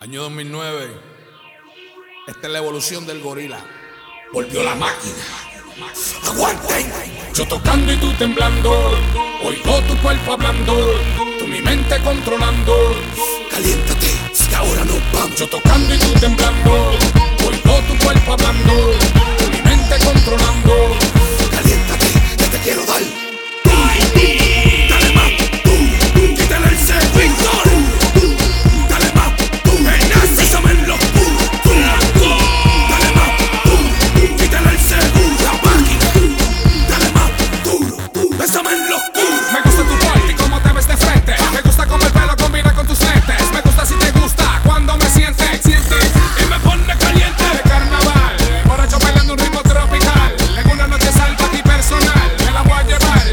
Año 2009. Esta es la evolución del gorila. Volvió la máquina. ¡Aguanten! Yo tocando y tú temblando, oigo tu cuerpo hablando, tú mi mente controlando. Caliéntate, si ahora no vamos. Yo tocando y tú temblando, oigo tu cuerpo hablando, tú mi mente controlando. Caliéntate, que te quiero dar. Dale más, quítale el segundo. Dale más, bésame en los dale más, quítale el segundo. La máquina, dale más duro, bésame en los Me gusta tu party, cómo te ves de frente. Me gusta cómo el pelo combina con tus lentes. Me gusta si te gusta, cuando me sientes y me pone caliente. De carnaval, borracho bailando un ritmo tropical. En una noche salva y personal, me la voy a llevar.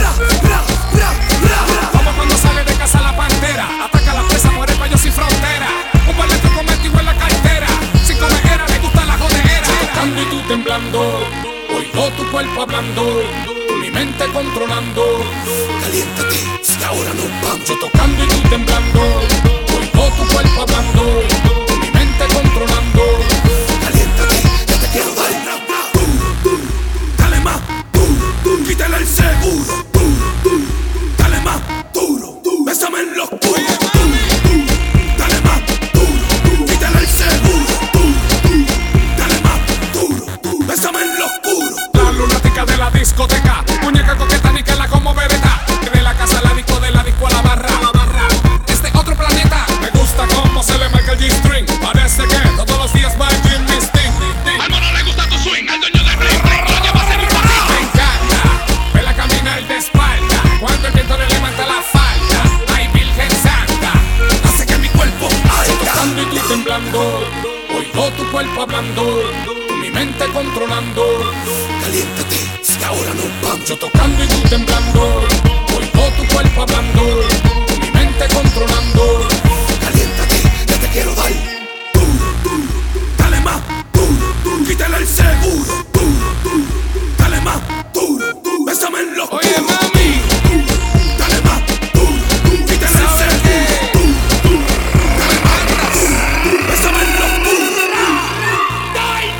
Como cuando sale de casa la pantera, ataca la presa, muere payo sin frontera. Un paleto convertido en la cartera, sin comejera, le gusta la jodera. Yo tocando y tú temblando, oigo tu cuerpo hablando, tú mi mente controlando. Caliéntate, si ahora no vamos. Yo tocando y tú temblando, oigo tu cuerpo hablando, tú mi mente controlando. Caliéntate, que te quiero dar. Dale más duro, quítale el seguro. Dale más duro, bésame en los culos. Dale más duro, quítale el seguro. Dale más duro, bésame en los culos. La lunática de la discoteca, muñeca coqueta, ni que la como bebeta. De la casa a la disco, de la disco a la barra. Es de otro planeta. Me gusta cómo se le marca el G-string. Parece que todos los días va el Jimmy Sting. Al mono le gusta tu swing, al dueño del ring, lo llevas en un patín. Me encanta verla caminar de espalda, cuando el viento le levanta la falda. Ay, Virgen Santa, Hace que mi cuerpo yo arda. tocando y tú temblando, oigo tu cuerpo hablando, tú mi mente controlando. Caliéntate, si ahora no vamos. Yo tocando y tú temblando, oigo tu cuerpo hablando, tú mi mente controlando. Caliéntate, que te quiero dar. Dale más duro, quítale el seguro. Dale más duro, bésame en los Oye, mami, Dale más duro, quítale el seguro. Dale más duro, bésame en los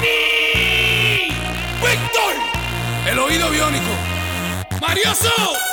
¡Tiny! ¡Víctor! el oído biónico. ¡Marioso!